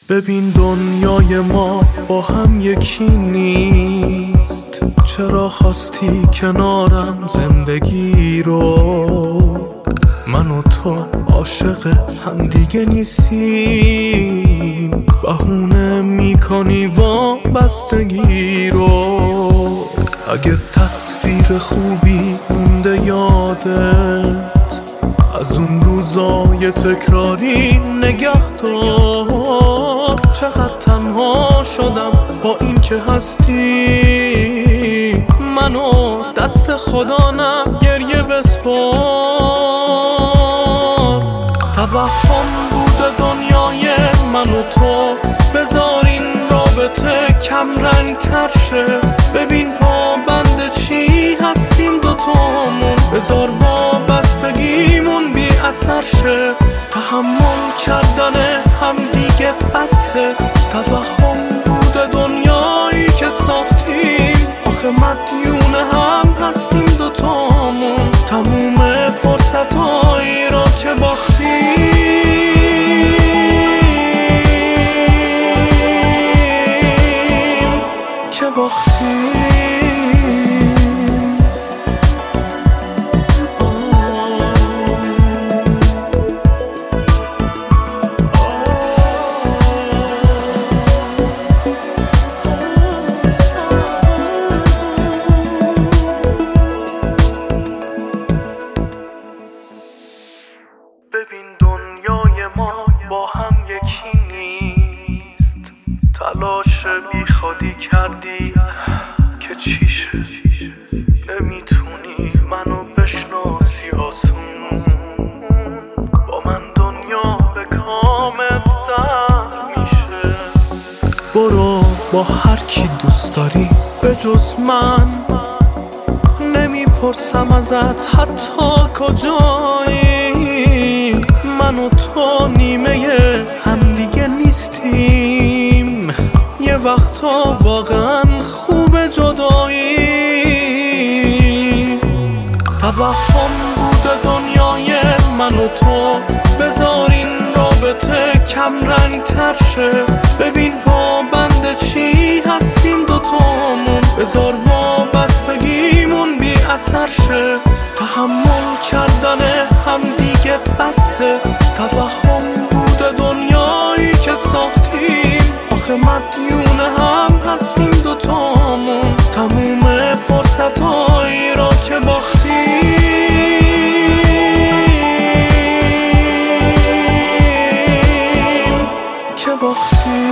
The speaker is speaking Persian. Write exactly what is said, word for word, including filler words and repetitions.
ببین دنیای ما با هم یکی نیست. چرا خواستی کنارم زندگی رو؟ من و تو عاشق هم دیگه نیستیم. بهونه میکنی وابستگی رو. اگه تصویر خوبی مونده یادت از اون روزای تکراری نگه دار. چقدر تنها شدم با این که هستی. منو دست خدا نه گریه بسپار. توهم بوده دنیای من و تو. بذار این رابطه کم رنگ تر شه. ببین پا بند چی هستیم دوتامون. بذار وابستگیمون بی اثر شه. تحمل کردن هم دیگه بسه. توهم بوده دنیایی که ساختیم. آخه مدیون هم هستیم دوتامون. تموم فرصتایی را که باختیم که باختیم ببین دنیای ما با هم یکی نیست. تلاش بی خودی کردی که چیشه. نمیتونی منو بشناسی آسون. با من دنیا به کامت سر میشه. برو با هر کی دوست داری به جز من. نمیپرسم ازت حتی کجایی. من و تو نیمه همدیگه نیستیم. یه وقتا واقعا خوب جدایی. توهم بوده دنیای من و تو. بذار این رابطه کم رنگ تر شه. ببین پا بند چی هستیم دوتامون. بذار وابستگیمون بی اثر شه. تحمل کردن هم دیگه بسه. توهم بوده دنیایی که ساختیم. آخه مدیون هم هستیم دوتامون. تموم فرصتایی را که باختیم که باختیم